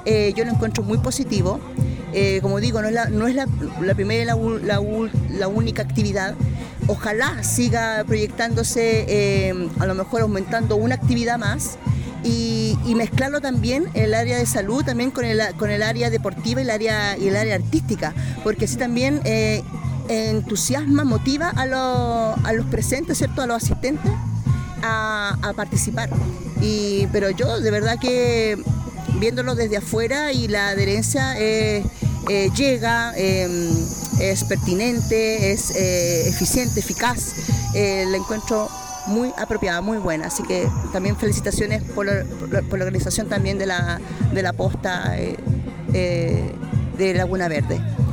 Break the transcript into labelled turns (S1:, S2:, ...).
S1: yo lo encuentro muy positivo. Como digo, no es la primera y la única actividad. Ojalá siga proyectándose, a lo mejor aumentando una actividad más y mezclarlo también el área de salud también con el área deportiva y el área artística, porque así también entusiasma, motiva a los presentes, ¿cierto? A los asistentes a participar. Pero yo de verdad que viéndolo desde afuera y la adherencia llega, es pertinente, es eficiente, eficaz, la encuentro muy apropiada, muy buena, así que también felicitaciones por la organización también de la posta de Laguna Verde.